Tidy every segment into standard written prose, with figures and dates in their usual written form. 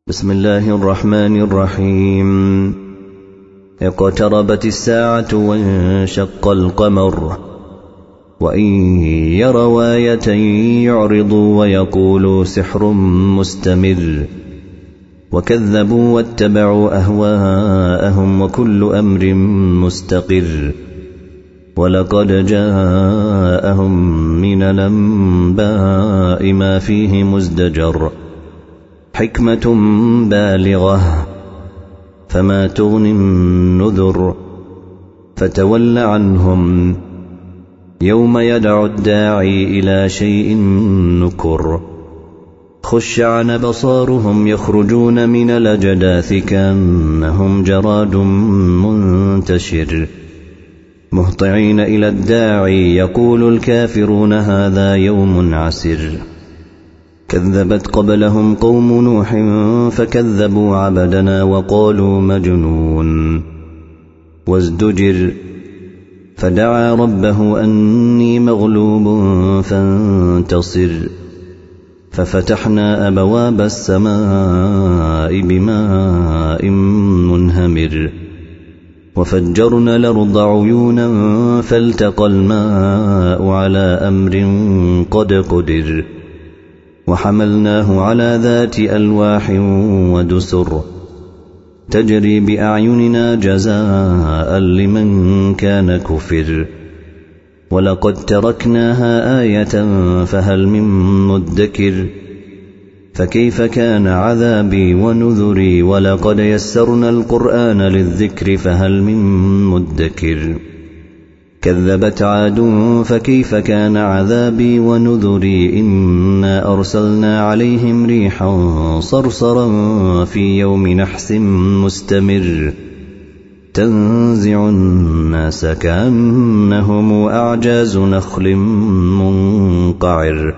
بسم الله الرحمن الرحيم. اقتربت الساعة وانشق القمر وإن يروا آية يعرضوا ويقولوا سحر مستمر وكذبوا واتبعوا أهواءهم وكل أمر مستقر ولقد جاءهم من الأنباء ما فيه مزدجر حكمة بالغة فما تغني النذر فتول عنهم يوم يدعو الداعي إلى شيء نكر خش عن بصارهم يخرجون من الأجداث كأنهم جراد منتشر مهطعين إلى الداعي يقول الكافرون هذا يوم عسر كذبت قبلهم قوم نوح فكذبوا عبدنا وقالوا مجنون وازدجر فدعا ربه أني مغلوب فانتصر ففتحنا أبواب السماء بماء منهمر وفجرنا الأرض عيونا فالتقى الماء على أمر قد قدر وحملناه على ذات ألواح ودسر تجري بأعيننا جزاء لمن كان كفر ولقد تركناها آية فهل من مدكر فكيف كان عذابي ونذري ولقد يسرنا القرآن للذكر فهل من مدكر كذبت عاد فكيف كان عذابي ونذري إنا أرسلنا عليهم ريحا صرصرا في يوم نحس مستمر تنزع الناس كأنهم أعجاز نخل منقعر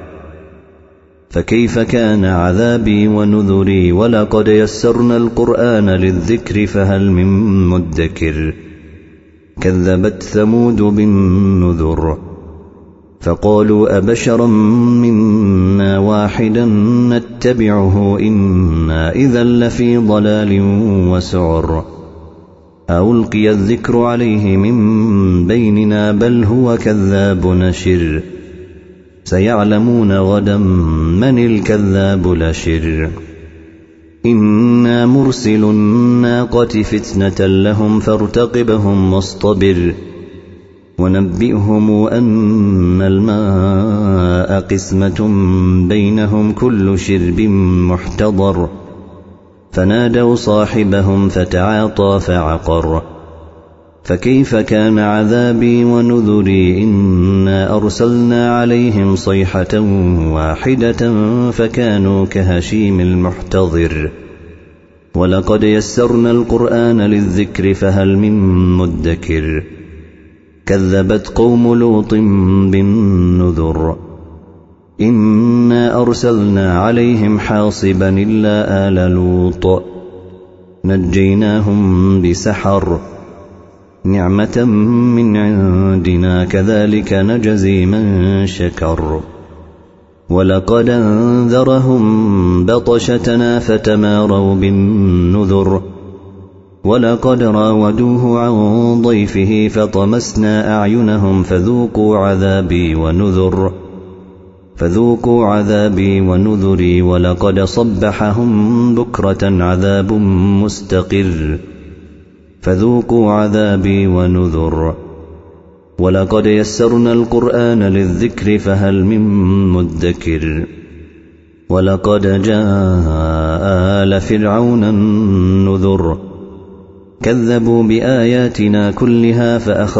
فكيف كان عذابي ونذري ولقد يسرنا القرآن للذكر فهل من مدكر كذبت ثمود بالنذر فقالوا أبشرا منا واحدا نتبعه إنا إذا لفي ضلال وسعر ألقي الذكر عليه من بيننا بل هو كذاب نشر سيعلمون غدا من الكذاب الأشر إنا مرسل الناقة فتنة لهم فارتقبهم واصطبر ونبئهم أن الماء قسمة بينهم كل شرب محتضر فنادوا صاحبهم فتعاطى فعقر فكيف كان عذابي ونذري إنا أرسلنا عليهم صيحة واحدة فكانوا كهشيم المحتضر ولقد يسرنا القرآن للذكر فهل من مدكر كذبت قوم لوط بالنذر إنا أرسلنا عليهم حاصبا إلا آل لوط نجيناهم بسحر نعمة من عندنا كذلك نجزي من شكر ولقد أنذرهم بطشتنا فتماروا بالنذر ولقد راودوه عن ضيفه فطمسنا أعينهم فذوقوا عذابي ونذري ولقد صبحهم بكرة عذاب مستقر فذوقوا عذابي ونذر ولقد يسرنا القرآن للذكر فهل من مدكر ولقد جاء آل فرعون النذر كذبوا بآياتنا كلها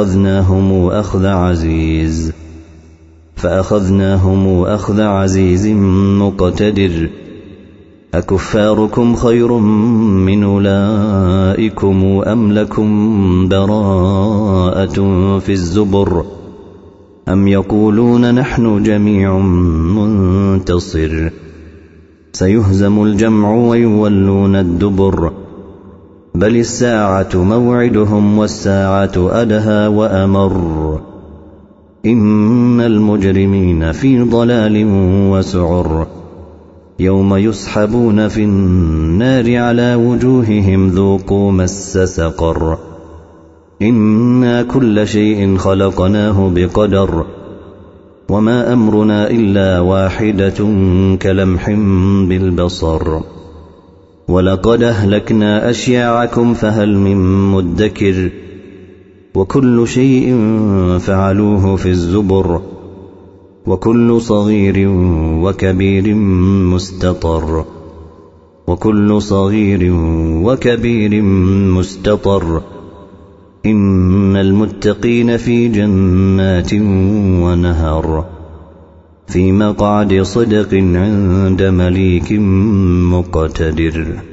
فأخذناهم أخذ عزيز مقتدر أكفاركم خير من أولئكم أم لكم براءة في الزبر أم يقولون نحن جميع منتصر سيهزم الجمع ويولون الدبر بل الساعة موعدهم والساعة أدهى وأمر إن المجرمين في ضلال وسعر يوم يسحبون في النار على وجوههم ذوقوا مس سقر إنا كل شيء خلقناه بقدر وما أمرنا إلا واحدة كلمح بالبصر ولقد أهلكنا أشياعكم فهل من مدكر وكل شيء فعلوه في الزبر وكل صغير وكبير مستطر وكل صغير وكبير مستطر إن المتقين في جنات ونهر في مقعد صدق عند مليك مقتدر.